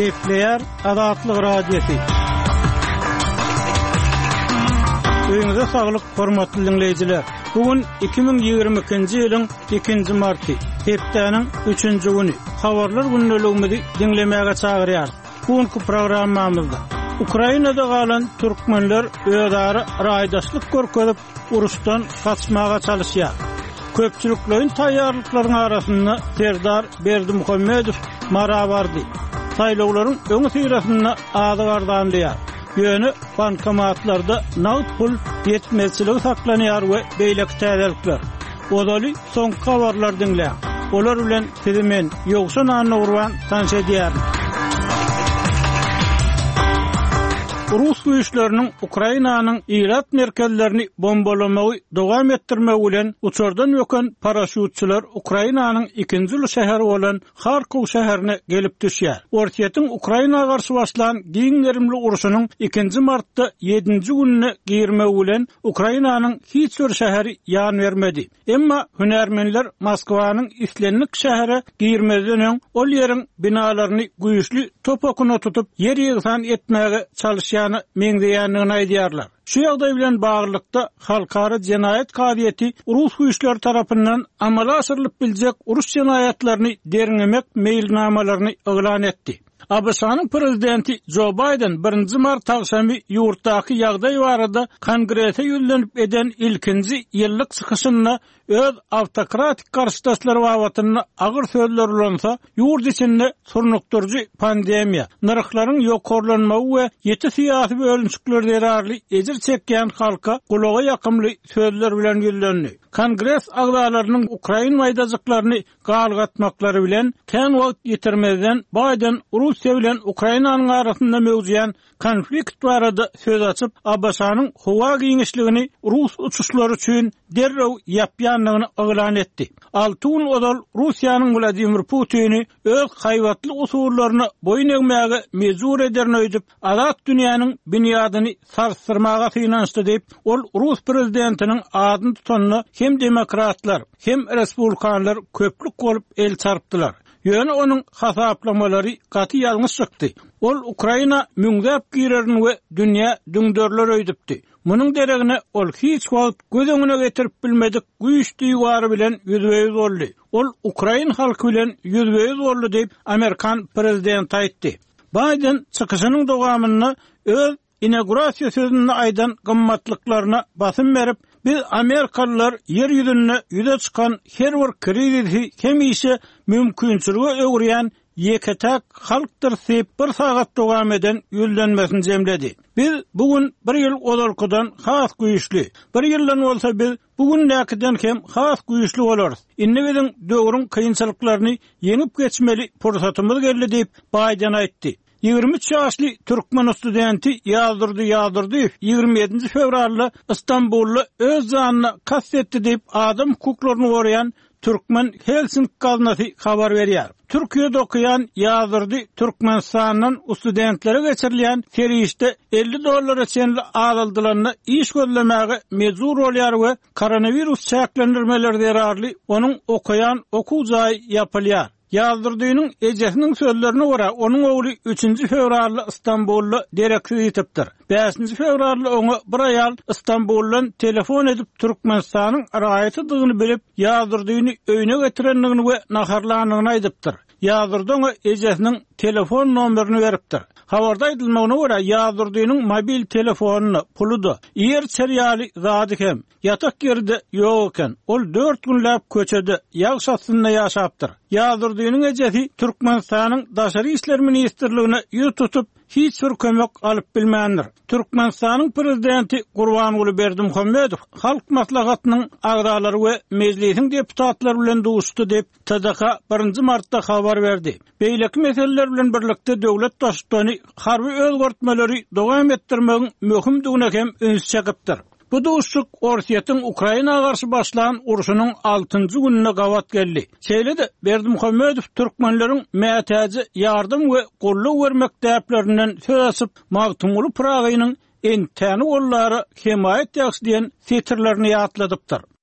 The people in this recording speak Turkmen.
Keyifleyer Adatlyk radiosi. Öňüňize saglyk, hormatly dinleýijiler. Bugün 2022-nji ýylyň 2-nji marty, hepdeniň 3-nji güni. Habarlar günnäligimizi dinlemäge çagyrýar. Bugünkü programmamyzda Ukrainada galan türkmenler öýdary raýdaşlyk görkezip urusdan kaçmaga çalışýar. Köpçülüklerin taýýarlyklarynyň arasynda Serdar Berdimuhammedow mara bardy. Saýlawlaryň öňü syrasynda ady gardandyar. Ýöne bankomatlarda nagd pul ýetmezçiligi saklanýar we beýlek täzelikler. Odaly soňky habarlar dinleýär. Olar bilen sizimen ýogsa nany urwan tanış edýär. Rus güýçleriniň Ukrainanyň irat merkezlerini bombalamagy dowam etdirmegi bilen uçurdan öken paraşutçylar Ukrainanyň ikinji şäheri bolan Kharkiv şäherine gelip düşýär. Ortiýetiň Ukraina garşy başlanan giňlerimli uruşynyň 2-nji martda 7-nji gününe girmegi bilen Ukrainanyň hiç bir şäheri ýan bermedi. Emma hünärmenler Moskwanyň islenlik şähere girmezden öň ol ýeriň binalaryny güýçli topokuna tutup yer ýygysan etmäge çalışýar meňdeýänligini aýdýarlar. Şu ýagdaý bilen baglykda halkara jenaýat kabiliýeti Rus güýçleri tarapyndan amala asyrylyp biljek uruş jenaýatlaryny deriňemek meýilnamalaryny eglan etdi. ABC-nyň prezidenti Joe Biden 1-nji mart agşamy ýurtdaky ýagdaý barada kongrese ýönelenip eden ilkinji ýyllyk çykyşyna öz awtokratik garşydaşlary wawatyny agyr sözler ulansa, ýurt içinde surnukturjy pandemiýa, narhlaryň ýokarlanmagy we ýeti syýasy bölünçlikler derarly ejir çekýän halka gulaga ýakymly sözler bilen ýönelendi. Kongres agdalarynyň Ukraina maýdajyklaryny galgatmaklary bilen kän wagt ýetirmezden Biden Russiýa bilen Ukrainanyň arasynda mewjudyan konflikt barada söz açyp ABC-nyň howa giňişligini Rus uçuşlary üçin derrew ýapýanlygyny eglan etdi. 6 gün odal Russiýanyň Vladimir Putini öz haýwatly usullaryna boyun egmäge mejbur ederini öýdüp, azat dünýäniň binýadyny sarsdyrmaga synançdy diýip, ol Rus prezidentiniň adyny tutanyny hem demokratlar, hem respublikanlar köplük bolup el çarpdylar. Ýöne onuň hasaplamalary gaty ýalňyş çykdy. Ol Ukraina müňdäp girerini we dünýä düňdörler öýdüpdi. Munyň deregine ol hiç wagt göz öňüne getirip bilmedik güýçli ýugary bilen ýüzbeýiz boldy. Ol Ukraina halky bilen ýüzbeýiz boldy diýip Amerikan prezidenti aýtdy. Biden çykyşynyň dowamyny öz inaugurasiýa sözünde aýdan gymmatlyklaryna basym berip, biz Amerikalılar yer ýüzüne ýüze çykan her bir krizisi hemişe mümkinçiligi öwrýän ýeketek halkdyr diýip bir sagat dowam eden ýüllenmesini jemledi. Biz bugün bir ýyl odalkydan has güýçli, bir ýyldan bolsa biz bugün näkiden hem has güýçli bolarys. Indi biziň döwrüň kynçylyklaryny ýeňip geçmeli pursatymyz geldi diýip Biden aýtdy. 23 ýaşly türkmen studenti ýazdyrdy 27 fevralda Istanbulda öz janyny kastetdi diýip adam hukuklaryny goraýan Türkmen Helsinki gaznasy habar berýär. Türkiýede okuyan ýazdyrdy Türkmenistanyň studentlere geçirilýän serişde $50 çenli azaldylaryny iş gözlemäge mejbur bolýar we koronavirus çäklendirmeleri derarly onuň okuyan okuw jaý ýapylýar. Ýazdyrdynyň ejesiniň sözlerine göre onuň ogly 3-nji fevralda Istanbulda derekli ýetipdir. 5-nji fevralda oňa bir aýal Istanbuldan telefon edip Türkmenistanyň raýatydygyny bilip ýazdyrdyny öýüne getirenligini we naharlanyny aýdypdyr. Ýazdyrdyň ejesiniň telefon nomerini beripdir. Habarda aýdylmagyna görä ýazdyrdynyň mobil telefonuny, puludy, ýer çerýaly zady hem ýatak ýerde ýok eken. Ol 4 günläp köçede ýagşatynda ýaşapdyr. Ýazdyrdynyň ejesi Türkmenistanyň daşary işler ministrligine ýüz tutup hiç bir kömek alyp bilmändir. Türkmenistanyň prezidenti Gurbanuly Berdimuhammedow halk maslahatynyň agdalary we mejlisiň deputatlary bilen duşdy diýip TDK 1-nji martda habar berdi. Beýleki meseleler bilen birlikde döwlet başçylygy harby özgertmeleri dowam etdirmegiň möhümdigine hem öňüne çekipdir. Bu duşluk Ortiýetiň Ukraina garşy başlanan uruşynyň 6-njy gününe gawat geldi. Şeýle-de Berdimuhammedow türkmenleriň mätäji ýardym we golluk bermek täplerinden söz açyp magtumuly Pragaýynyň entäni gollary hemaýet ýaksy diýen setirlerini ýatladypdyr.